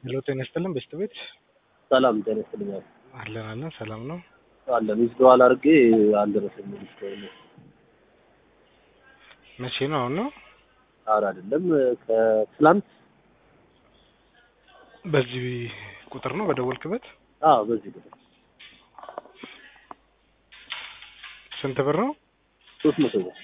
ሄሎ ጤና ይስጥልን በስተ ቤት ሰላም ጤና ይስጥልኝ። አለን ሰላም ነው አለን ይዝደዋል አድርጌ አልደረሰኝም እስካሁን። መቼ ነው አሁን ነው? ኧረ አይደለም ከትላንት። በዚህ ቁጥር ነው በደወልክበት? አዎ በዚህ ቁጥር። ስንት ብር ነው? 300 ብር።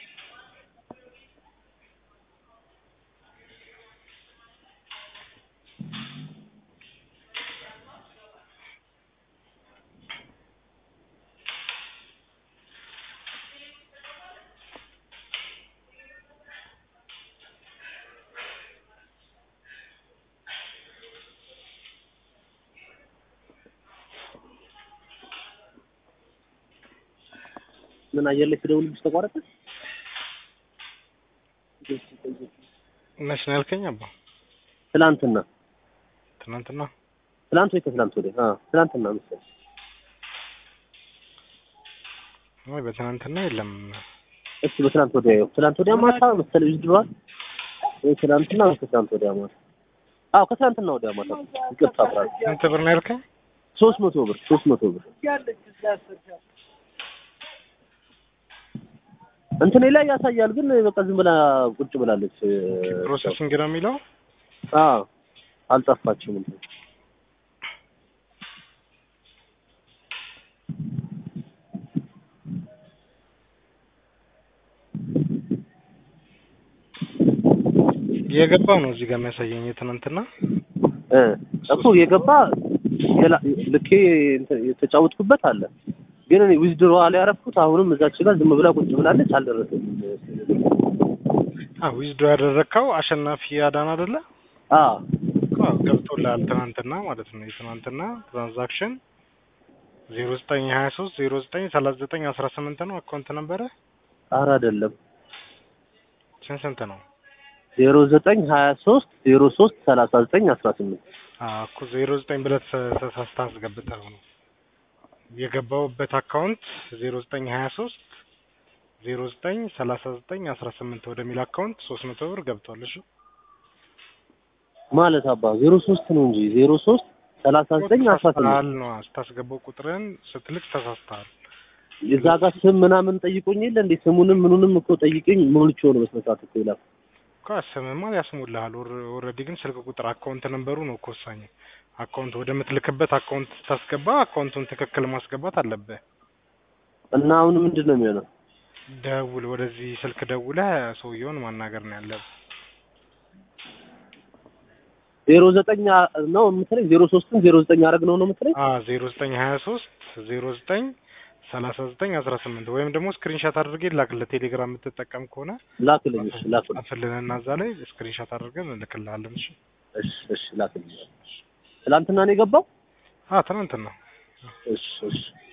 ምን አየር ላይ ትደውልልሽ ተቋረጠ? መች ነው ያልከኝ አባ? ትላንትና ትላንት ወይ ከትላንት ወዲያ? ትላንትና መሰለኝ። ወይ በትናንትና የለም። እሺ በትላንት ወዲያ ይኸው ትላንት ወዲያ ማታ መሰለኝ ይዝደዋል። ወይ ትላንትና ወይ ከትላንት ወዲያ ማታ? አዎ ከትላንትና ወዲያ ማታ። ይቅርታ ብራል። ስንት ብር ነው ያልከኝ? 300 ብር 300 ብር። እንትን ላይ ያሳያል ግን በቃ ዝም ብላ ቁጭ ብላለች። ፕሮሰሲንግ ነው የሚለው? አዎ አልጠፋችም እንዴ? የገባው ነው እዚህ ጋር የሚያሳየኝ የትናንትና እኮ የገባ ልኬ የተጫወትኩበት አለ። ግን እኔ ዊዝድሮ አለ ያረፍኩት አሁንም እዛች ጋር ዝም ብላ ቁጭ ብላለች አልደረሰም። ዊዝድሮ ያደረከው አሸናፊ አዳን አይደለ? ገብቶልሃል ትናንትና ማለት ነው። የትናንትና ትራንዛክሽን 0923 0939 18 ነው አካውንት ነበረ? ኧረ አይደለም። ስንት ነው? 0923 03 39 18 እኮ 09 ብለህ ተሳስተህ አስገብተኸው ነው የገባውበት አካውንት 0923 0939 18 ወደሚል አካውንት 300 ብር ገብቷል። እሺ ማለት አባ 03 ነው እንጂ 03 39 18 ነው አስታስገባው ቁጥርን ስትልክ ተሳስተሃል። የዛ ጋር ስም ምናምን ጠይቆኝ የለ እንዴ? ስሙንም ምኑንም እኮ ጠይቀኝ ሞልቼው ነው በስነሳት እኮ ይላል። ስምማ ያስሙልሃል። ኦልሬዲ ግን ስልክ ቁጥር አካውንት ነምበሩ ነው እኮ ወሳኝ። አካውንት ወደምትልክበት አካውንት ታስገባ አካውንቱን ትክክል ማስገባት አለብህ። እና አሁን ምንድነው የሚሆነው? ደውል፣ ወደዚህ ስልክ ደውለህ ሰውየውን ማናገር ነው ያለብህ። 09 ነው የምትለኝ? 03ን 09 አረግ ነው የምትለኝ? 0923 09 39 18 ወይም ደግሞ ስክሪንሾት አድርገህ ላክልህ። ቴሌግራም የምትጠቀም ከሆነ ላክልኝ። እሺ ላክልኝ። አፍልንና እዛ ላይ ስክሪንሾት አድርገን እንልክልሃለን። እሺ ላክልኝ። ትናንትና ነው የገባው? ትናንትና። እሺ